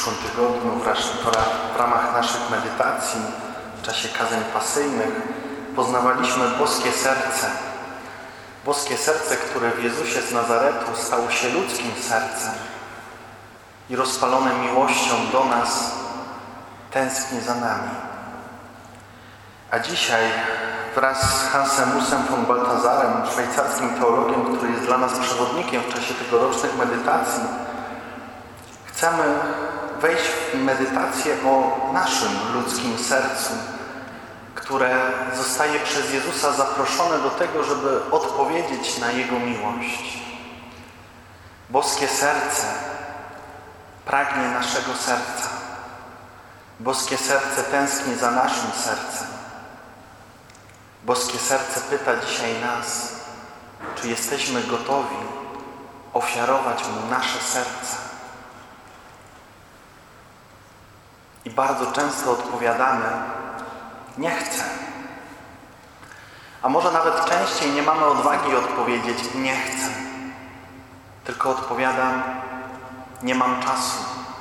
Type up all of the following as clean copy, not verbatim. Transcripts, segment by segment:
zeszłym tygodniu w ramach naszych medytacji, w czasie kazań pasyjnych, poznawaliśmy boskie serce. Boskie serce, które w Jezusie z Nazaretu stało się ludzkim sercem i rozpalone miłością do nas tęskni za nami. A dzisiaj wraz z Hansem Ursem von Balthasarem, szwajcarskim teologiem, który jest dla nas przewodnikiem w czasie tegorocznych medytacji, chcemy wejść w medytację o naszym ludzkim sercu, które zostaje przez Jezusa zaproszone do tego, żeby odpowiedzieć na Jego miłość. Boskie serce pragnie naszego serca. Boskie serce tęskni za naszym sercem. Boskie serce pyta dzisiaj nas, czy jesteśmy gotowi ofiarować Mu nasze serce. I bardzo często odpowiadamy: nie chcę. A może nawet częściej nie mamy odwagi odpowiedzieć: nie chcę. Tylko odpowiadam: nie mam czasu.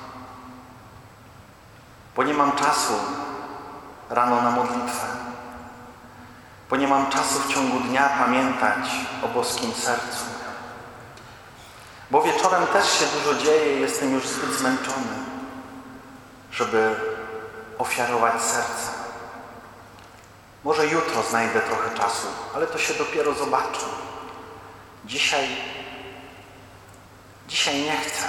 Bo nie mam czasu rano na modlitwę. Bo nie mam czasu w ciągu dnia pamiętać o boskim sercu. Bo wieczorem też się dużo dzieje i jestem już zbyt zmęczony, żeby ofiarować serce. Może jutro znajdę trochę czasu, ale to się dopiero zobaczy. Dzisiaj nie chcę.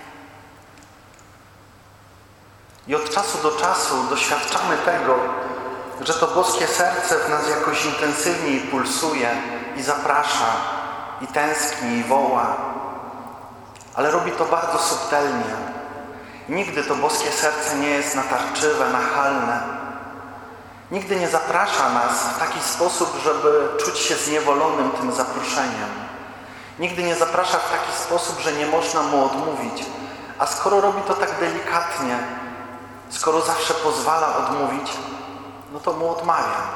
I od czasu do czasu doświadczamy tego, że to boskie serce w nas jakoś intensywniej pulsuje i zaprasza, i tęskni, i woła. Ale robi to bardzo subtelnie. Nigdy to boskie serce nie jest natarczywe, nachalne. Nigdy nie zaprasza nas w taki sposób, żeby czuć się zniewolonym tym zaproszeniem. Nigdy nie zaprasza w taki sposób, że nie można Mu odmówić. A skoro robi to tak delikatnie, skoro zawsze pozwala odmówić, no to Mu odmawiam.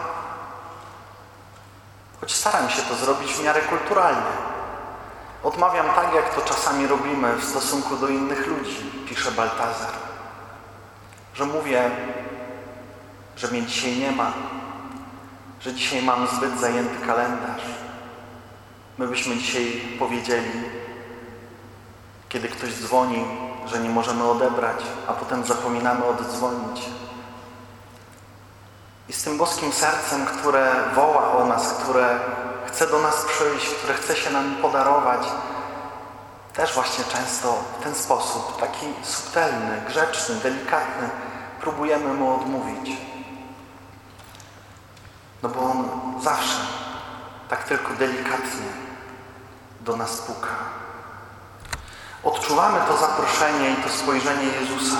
Choć staram się to zrobić w miarę kulturalnie. Odmawiam tak, jak to czasami robimy w stosunku do innych ludzi, pisze Balthasar. Że mówię, że mnie dzisiaj nie ma, że dzisiaj mam zbyt zajęty kalendarz. My byśmy dzisiaj powiedzieli, kiedy ktoś dzwoni, że nie możemy odebrać, a potem zapominamy oddzwonić. I z tym boskim sercem, które woła o nas, które chce do nas przyjść, które chce się nam podarować, też właśnie często w ten sposób, taki subtelny, grzeczny, delikatny, próbujemy Mu odmówić. No bo On zawsze tak tylko delikatnie do nas puka. Odczuwamy to zaproszenie i to spojrzenie Jezusa.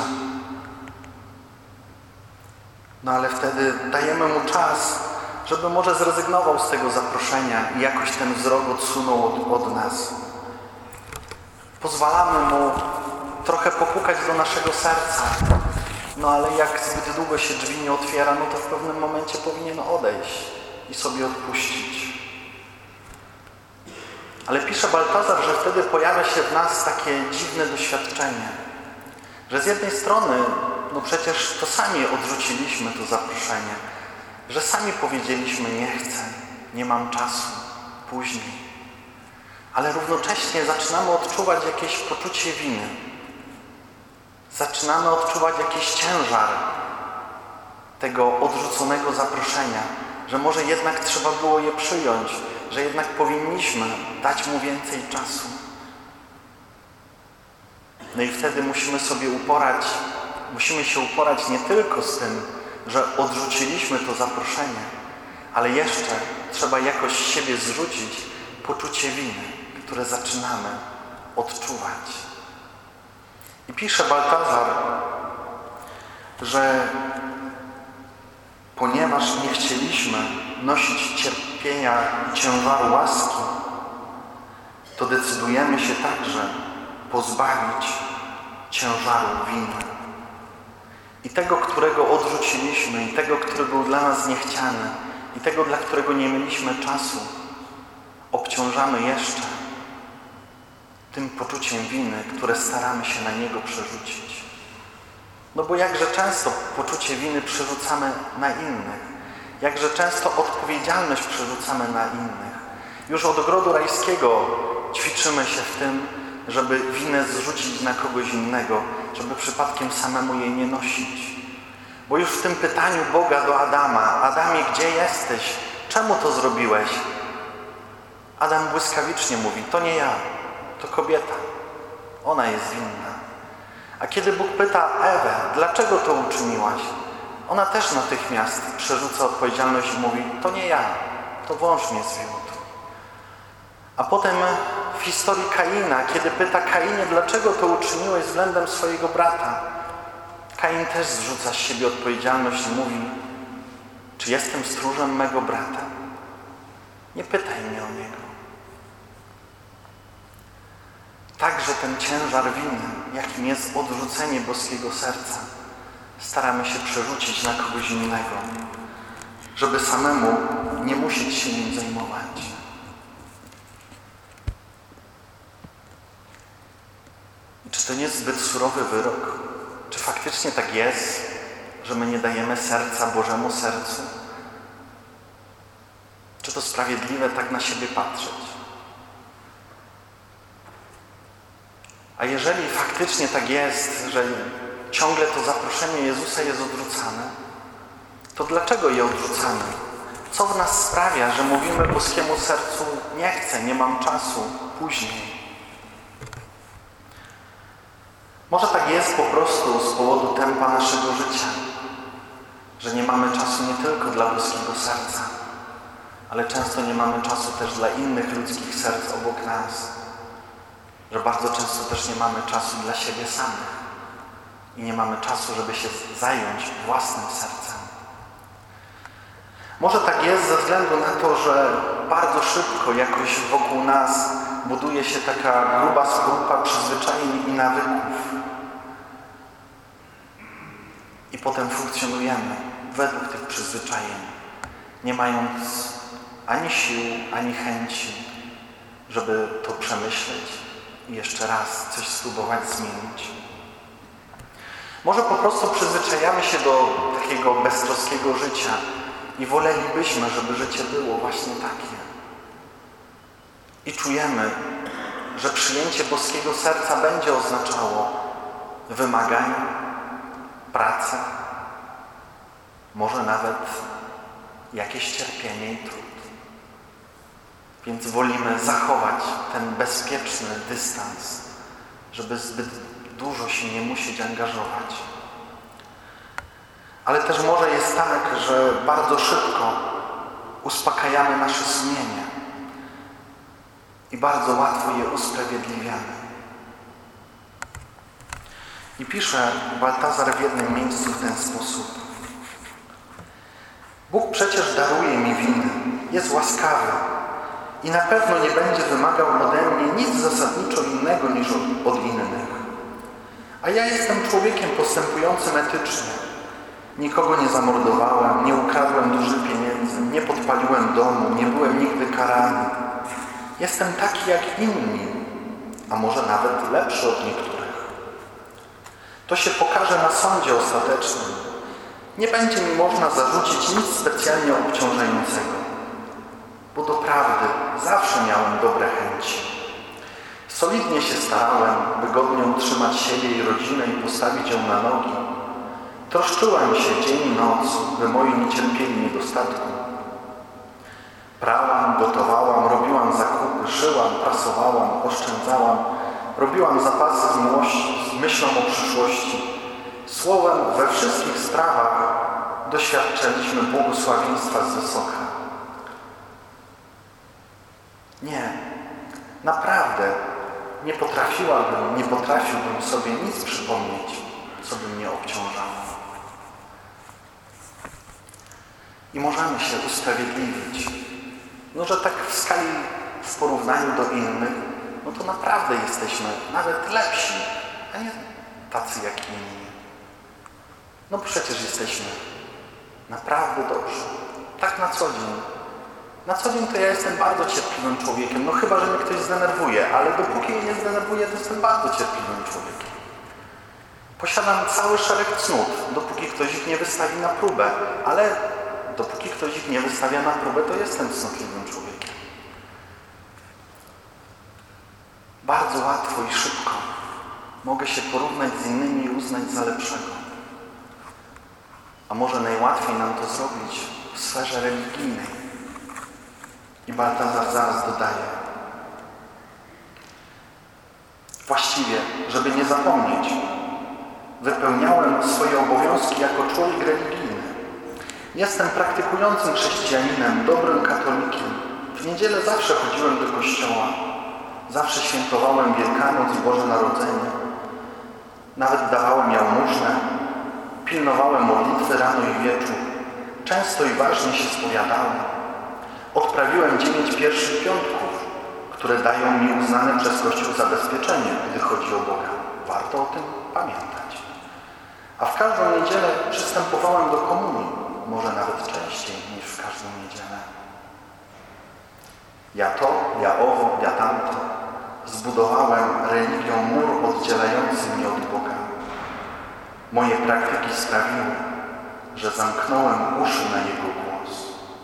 No ale wtedy dajemy Mu czas, żeby może zrezygnował z tego zaproszenia i jakoś ten wzrok odsunął od nas. Pozwalamy Mu trochę popukać do naszego serca. No ale jak zbyt długo się drzwi nie otwiera, no to w pewnym momencie powinien odejść i sobie odpuścić. Ale pisze Balthasar, że wtedy pojawia się w nas takie dziwne doświadczenie, że z jednej strony, no przecież to sami odrzuciliśmy to zaproszenie, że sami powiedzieliśmy: nie chcę, nie mam czasu, później. Ale równocześnie zaczynamy odczuwać jakieś poczucie winy. Zaczynamy odczuwać jakiś ciężar tego odrzuconego zaproszenia, że może jednak trzeba było je przyjąć, że jednak powinniśmy dać Mu więcej czasu. No i wtedy musimy się uporać nie tylko z tym, że odrzuciliśmy to zaproszenie, ale jeszcze trzeba jakoś z siebie zrzucić poczucie winy, które zaczynamy odczuwać. I pisze Balthasar, że ponieważ nie chcieliśmy nosić cierpienia i ciężaru łaski, to decydujemy się także pozbawić ciężaru winy. I tego, którego odrzuciliśmy, i tego, który był dla nas niechciany, i tego, dla którego nie mieliśmy czasu, obciążamy jeszcze tym poczuciem winy, które staramy się na Niego przerzucić. No bo jakże często poczucie winy przerzucamy na innych. Jakże często odpowiedzialność przerzucamy na innych. Już od ogrodu rajskiego ćwiczymy się w tym, żeby winę zrzucić na kogoś innego, żeby przypadkiem samemu jej nie nosić. Bo już w tym pytaniu Boga do Adama: Adamie, gdzie jesteś? Czemu to zrobiłeś? Adam błyskawicznie mówi: to nie ja, to kobieta. Ona jest winna. A kiedy Bóg pyta Ewę: dlaczego to uczyniłaś? Ona też natychmiast przerzuca odpowiedzialność i mówi: to nie ja, to wąż mnie zwiódł. A potem w historii Kaina, kiedy pyta: Kainie, dlaczego to uczyniłeś względem swojego brata? Kain też zrzuca z siebie odpowiedzialność i mówi: czy jestem stróżem mego brata? Nie pytaj mnie o niego. Także ten ciężar winy, jakim jest odrzucenie boskiego serca, staramy się przerzucić na kogoś innego, żeby samemu nie musieć się nim zajmować. I czy to nie jest zbyt surowy wyrok? Czy faktycznie tak jest, że my nie dajemy serca Bożemu sercu? Czy to sprawiedliwe tak na siebie patrzeć? A jeżeli faktycznie tak jest, że ciągle to zaproszenie Jezusa jest odrzucane, to dlaczego je odrzucamy? Co w nas sprawia, że mówimy boskiemu sercu: nie chcę, nie mam czasu, później? Może tak jest po prostu z powodu tempa naszego życia, że nie mamy czasu nie tylko dla boskiego serca, ale często nie mamy czasu też dla innych ludzkich serc obok nas, że bardzo często też nie mamy czasu dla siebie samych i nie mamy czasu, żeby się zająć własnym sercem. Może tak jest ze względu na to, że bardzo szybko jakoś wokół nas buduje się taka gruba skorupa przyzwyczajeń i nawyków. I potem funkcjonujemy według tych przyzwyczajeń, nie mając ani sił, ani chęci, żeby to przemyśleć i jeszcze raz coś spróbować zmienić. Może po prostu przyzwyczajamy się do takiego beztroskiego życia i wolelibyśmy, żeby życie było właśnie takie. I czujemy, że przyjęcie boskiego serca będzie oznaczało wymagania, pracę, może nawet jakieś cierpienie i trud. Więc wolimy zachować ten bezpieczny dystans, żeby zbyt dużo się nie musieć angażować. Ale też może jest tak, że bardzo szybko uspokajamy nasze sumienie i bardzo łatwo je usprawiedliwiamy. I pisze Baltazar w jednym miejscu w ten sposób: Bóg przecież daruje mi winy, jest łaskawy i na pewno nie będzie wymagał ode mnie nic zasadniczo innego niż od innych. A ja jestem człowiekiem postępującym etycznie. Nikogo nie zamordowałem, nie ukradłem dużych pieniędzy, nie podpaliłem domu, nie byłem nigdy karany. Jestem taki jak inni, a może nawet lepszy od niektórych. To się pokaże na sądzie ostatecznym. Nie będzie mi można zarzucić nic specjalnie obciążającego, bo doprawdy zawsze miałem dobre chęci. Solidnie się starałem, by godnie utrzymać siebie i rodzinę i postawić ją na nogi. Troszczyłem się dzień i noc, by moi nie cierpieli niedostatku. Prałam, gotowałam, robiłam zakupy, szyłam, prasowałam, oszczędzałam, robiłam zapasy z miłości, z myślą o przyszłości. Słowem, we wszystkich sprawach doświadczyliśmy błogosławieństwa z wysoka. Nie, naprawdę nie potrafiłbym sobie nic przypomnieć, co by mnie obciążało. I możemy się usprawiedliwić, że tak w skali, w porównaniu do innych, to naprawdę jesteśmy nawet lepsi, a nie tacy jak inni. Przecież jesteśmy naprawdę dobrzy. Tak na co dzień. Na co dzień to ja jestem bardzo cierpliwym człowiekiem. Chyba, że mnie ktoś zdenerwuje, ale dopóki mnie nie zdenerwuje, to jestem bardzo cierpliwym człowiekiem. Posiadam cały szereg cnót, dopóki ktoś ich nie wystawi na próbę, ale dopóki ktoś ich nie wystawia na próbę, to jestem cnotliwym człowiekiem. Bardzo łatwo i szybko mogę się porównać z innymi i uznać za lepszego. A może najłatwiej nam to zrobić w sferze religijnej. I Baltazar zaraz dodaje. Właściwie, żeby nie zapomnieć, wypełniałem swoje obowiązki jako człowiek religijny. Jestem praktykującym chrześcijaninem, dobrym katolikiem. W niedzielę zawsze chodziłem do kościoła. Zawsze świętowałem Wielkanoc i Boże Narodzenie. Nawet dawałem jałmużnę. Pilnowałem modlitwy rano i wieczór. Często i ważnie się spowiadałem. Odprawiłem 9 pierwszych piątków, które dają mi uznane przez Kościół zabezpieczenie, gdy chodzi o Boga. Warto o tym pamiętać. A w każdą niedzielę przystępowałem do komunii, może nawet częściej niż w każdą niedzielę. Ja to, ja owo, ja tamto. Zbudowałem religią mur oddzielający mnie od Boga. Moje praktyki sprawiły, że zamknąłem uszy na Jego głos.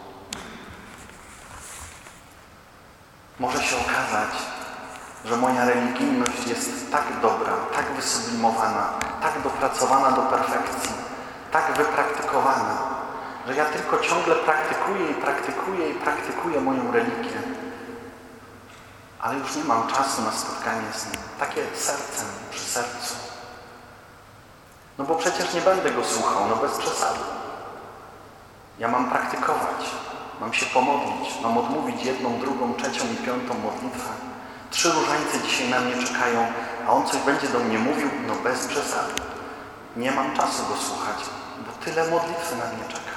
Może się okazać, że moja religijność jest tak dobra, tak wysublimowana, tak dopracowana do perfekcji, tak wypraktykowana, że ja tylko ciągle praktykuję moją religię. Ale już nie mam czasu na spotkanie z Nim, takie sercem przy sercu. No bo przecież nie będę Go słuchał, no bez przesady. Ja mam praktykować, mam się pomodlić, mam odmówić 1, 2, 3 i 5 modlitwę. 3 różańce dzisiaj na mnie czekają, a On coś będzie do mnie mówił, no bez przesady. Nie mam czasu Go słuchać, bo tyle modlitwy na mnie czeka.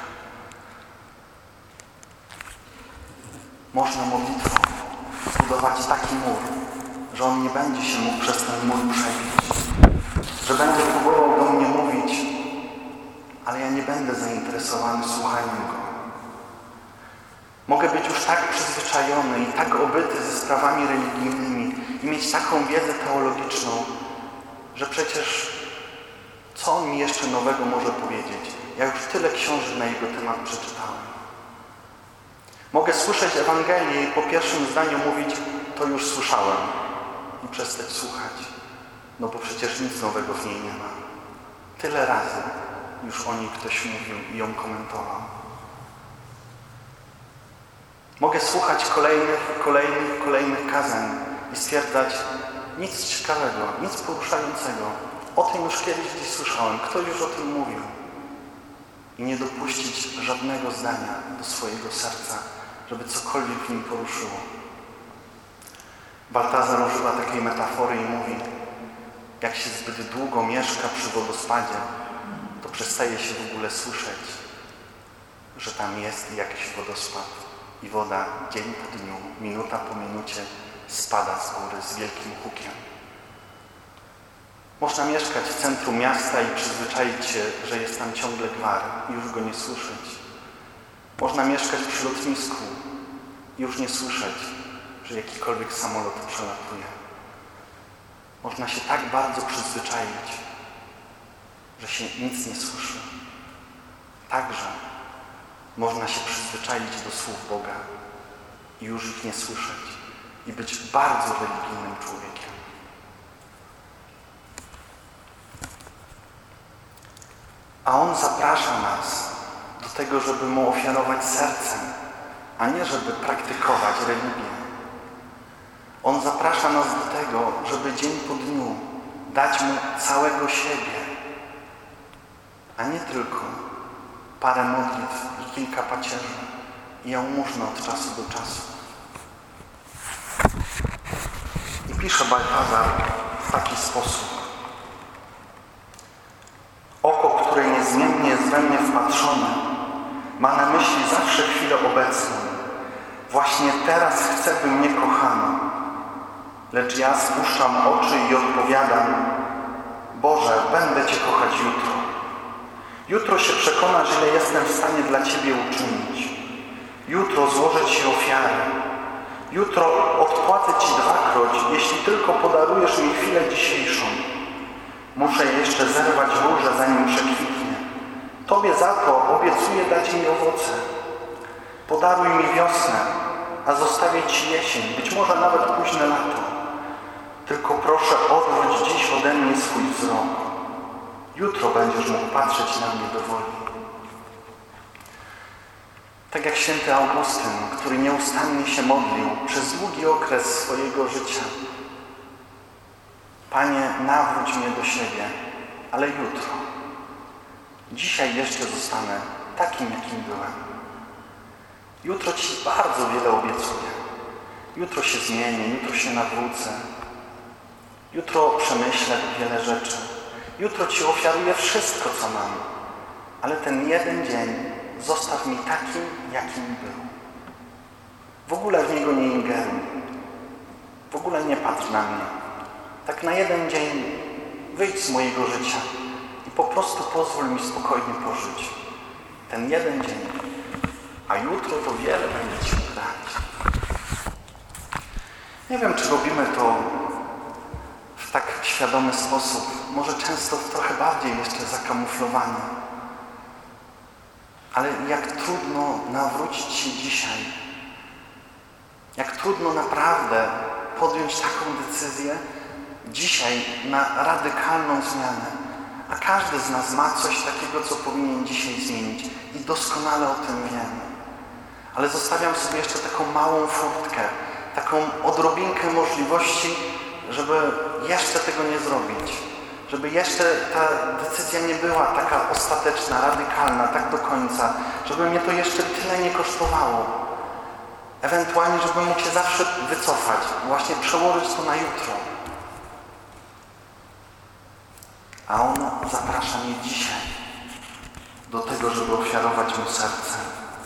Można modlitwą zbudować taki mur, że On nie będzie się mógł przez ten mur przebić. Że będzie próbował do mnie mówić, ale ja nie będę zainteresowany słuchaniem Go. Mogę być już tak przyzwyczajony i tak obyty ze sprawami religijnymi i mieć taką wiedzę teologiczną, że przecież co On mi jeszcze nowego może powiedzieć? Ja już tyle książek na Jego temat przeczytałem. Mogę słyszeć Ewangelię i po pierwszym zdaniu mówić, to już słyszałem i przestać słuchać. No bo przecież nic nowego w niej nie ma. Tyle razy już o niej ktoś mówił i ją komentował. Mogę słuchać kolejnych kazań i stwierdzać, nic ciekawego, nic poruszającego. O tym już kiedyś gdzieś słyszałem, ktoś już o tym mówił. I nie dopuścić żadnego zdania do swojego serca, żeby cokolwiek w nim poruszyło. Baltazar używa takiej metafory i mówi, jak się zbyt długo mieszka przy wodospadzie, to przestaje się w ogóle słyszeć, że tam jest jakiś wodospad i woda dzień po dniu, minuta po minucie spada z góry z wielkim hukiem. Można mieszkać w centrum miasta i przyzwyczaić się, że jest tam ciągle gwar i już go nie słyszeć. Można mieszkać przy lotnisku i już nie słyszeć, że jakikolwiek samolot przelatuje. Można się tak bardzo przyzwyczaić, że się nic nie słyszy. Także można się przyzwyczaić do słów Boga i już ich nie słyszeć i być bardzo religijnym człowiekiem. A On zaprasza nas do tego, żeby Mu ofiarować sercem, a nie żeby praktykować religię. On zaprasza nas do tego, żeby dzień po dniu dać Mu całego siebie, a nie tylko parę modlitw i kilka pacierzy i jałmużnę od czasu do czasu. I pisze Baltazar w taki sposób. Oko, które niezmiennie jest we mnie wpatrzone, ma na myśli zawsze chwilę obecną. Właśnie teraz chcę, by mnie kochano. Lecz ja spuszczam oczy i odpowiadam, Boże, będę Cię kochać jutro. Jutro się przekonasz, ile jestem w stanie dla Ciebie uczynić. Jutro złożę Ci ofiarę. Jutro odpłacę Ci 2-kroć, jeśli tylko podarujesz mi chwilę dzisiejszą. Muszę jeszcze zerwać róże, zanim przekwitnie. Tobie za to obiecuję dać mi owoce. Podaruj mi wiosnę, a zostawię Ci jesień, być może nawet późne lato. Tylko proszę odwróć dziś ode mnie swój wzrok. Jutro będziesz mógł patrzeć na mnie do woli. Tak jak święty Augustyn, który nieustannie się modlił przez długi okres swojego życia. Panie, nawróć mnie do siebie, ale jutro. Dzisiaj jeszcze zostanę takim, jakim byłem. Jutro Ci bardzo wiele obiecuję. Jutro się zmienię, jutro się nawrócę. Jutro przemyślę wiele rzeczy. Jutro Ci ofiaruję wszystko, co mam. Ale ten jeden dzień zostaw mi takim, jakim był. W ogóle w niego nie ingeruj. W ogóle nie patrz na mnie. Tak na jeden dzień wyjdź z mojego życia i po prostu pozwól mi spokojnie pożyć. Ten jeden dzień. A jutro to wiele będzie Ci dać. Nie wiem, czy robimy to w tak świadomy sposób. Może często trochę bardziej jeszcze zakamuflowanie. Ale jak trudno nawrócić się dzisiaj. Jak trudno naprawdę podjąć taką decyzję dzisiaj na radykalną zmianę. A każdy z nas ma coś takiego, co powinien dzisiaj zmienić. I doskonale o tym wiemy. Ale zostawiam sobie jeszcze taką małą furtkę, taką odrobinkę możliwości, żeby jeszcze tego nie zrobić. Żeby jeszcze ta decyzja nie była taka ostateczna, radykalna, tak do końca. Żeby mnie to jeszcze tyle nie kosztowało. Ewentualnie, żebym mógł się zawsze wycofać, właśnie przełożyć to na jutro. A On zaprasza mnie dzisiaj do tego, żeby ofiarować Mu serce.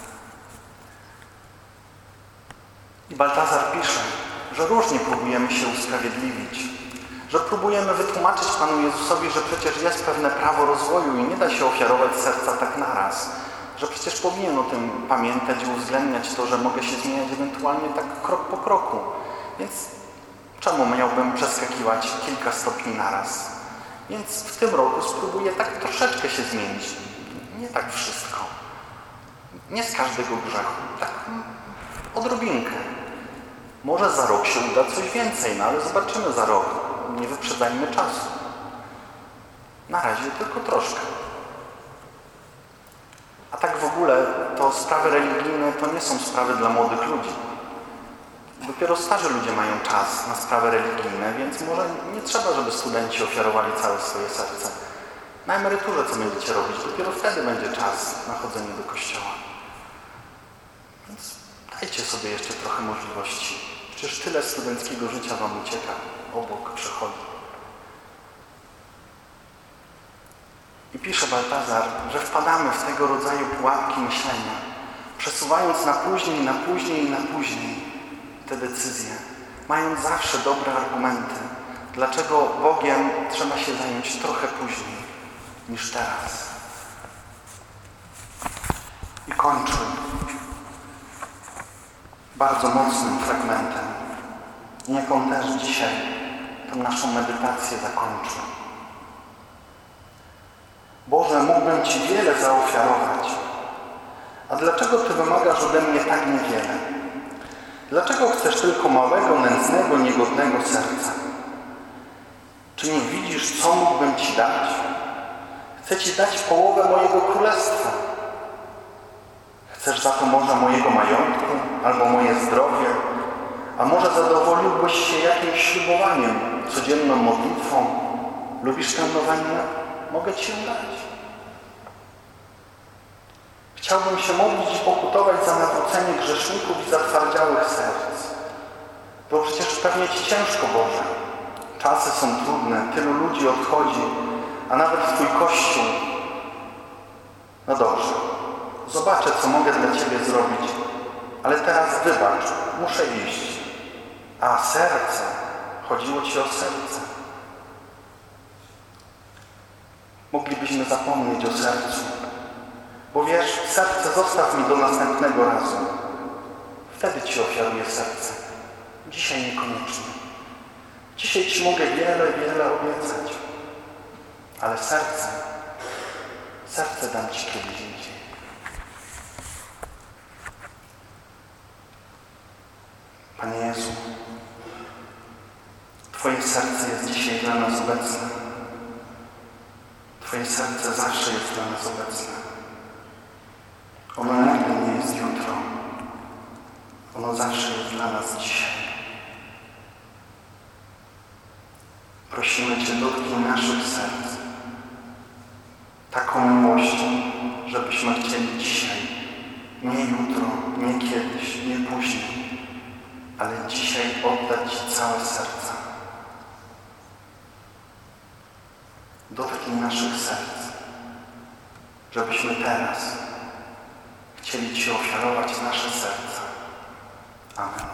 I Baltazar pisze, że różnie próbujemy się usprawiedliwić, że próbujemy wytłumaczyć Panu Jezusowi, że przecież jest pewne prawo rozwoju i nie da się ofiarować serca tak naraz, że przecież powinien o tym pamiętać i uwzględniać to, że mogę się zmieniać ewentualnie tak krok po kroku. Więc czemu miałbym przeskakiwać kilka stopni naraz? Więc w tym roku spróbuję tak troszeczkę się zmienić. Nie tak wszystko. Nie z każdego grzechu. Tak odrobinkę. Może za rok się uda coś więcej, no ale zobaczymy za rok. Nie wyprzedajmy czasu. Na razie tylko troszkę. A tak w ogóle to sprawy religijne to nie są sprawy dla młodych ludzi. Dopiero starzy ludzie mają czas na sprawy religijne, więc może nie trzeba, żeby studenci ofiarowali całe swoje serce. Na emeryturze co będziecie robić? Dopiero wtedy będzie czas na chodzenie do kościoła. Więc dajcie sobie jeszcze trochę możliwości. Przecież tyle studenckiego życia Wam ucieka, obok przechodzi. I pisze Baltazar, że wpadamy w tego rodzaju pułapki myślenia, przesuwając na później, na później i na później te decyzje, mając zawsze dobre argumenty, dlaczego Bogiem trzeba się zająć trochę później niż teraz. I kończę bardzo mocnym fragmentem. Niech on też dzisiaj tę naszą medytację zakończy. Boże, mógłbym Ci wiele zaofiarować, a dlaczego Ty wymagasz ode mnie tak niewiele? Dlaczego chcesz tylko małego, nędznego, niegodnego serca? Czy nie widzisz, co mógłbym Ci dać? Chcę Ci dać połowę mojego królestwa. Chcesz za to może mojego majątku, albo moje zdrowie, a może zadowoliłbyś się jakimś ślubowaniem, codzienną modlitwą? Lubisz tę nowennę? Mogę Ci ją dać. Chciałbym się modlić i pokutować za nawrócenie grzeszników i zatwardziałych serc. Bo przecież pewnie Ci ciężko, Boże. Czasy są trudne, tylu ludzi odchodzi, a nawet Twój Kościół. No dobrze, zobaczę, co mogę dla Ciebie zrobić, ale teraz wybacz, muszę iść. A serce, chodziło Ci o serce. Moglibyśmy zapomnieć o sercu. Bo wiesz, serce zostaw mi do następnego razu. Wtedy Ci ofiaruję serce. Dzisiaj niekoniecznie. Dzisiaj Ci mogę wiele, wiele obiecać. ale serce dam Ci kiedyś indziej. Panie Jezu, Twoje serce jest dzisiaj dla nas obecne. Twoje serce zawsze jest dla nas obecne. Ono nigdy nie jest jutro. Ono zawsze jest dla nas dzisiaj. Prosimy Cię, dotknij naszych serc taką miłością, żebyśmy chcieli dzisiaj, nie jutro, nie kiedyś, nie później, ale dzisiaj oddać Ci całe serca. Dotknij naszych serc, żebyśmy teraz chcieli Ci ofiarować nasze serca. Amen.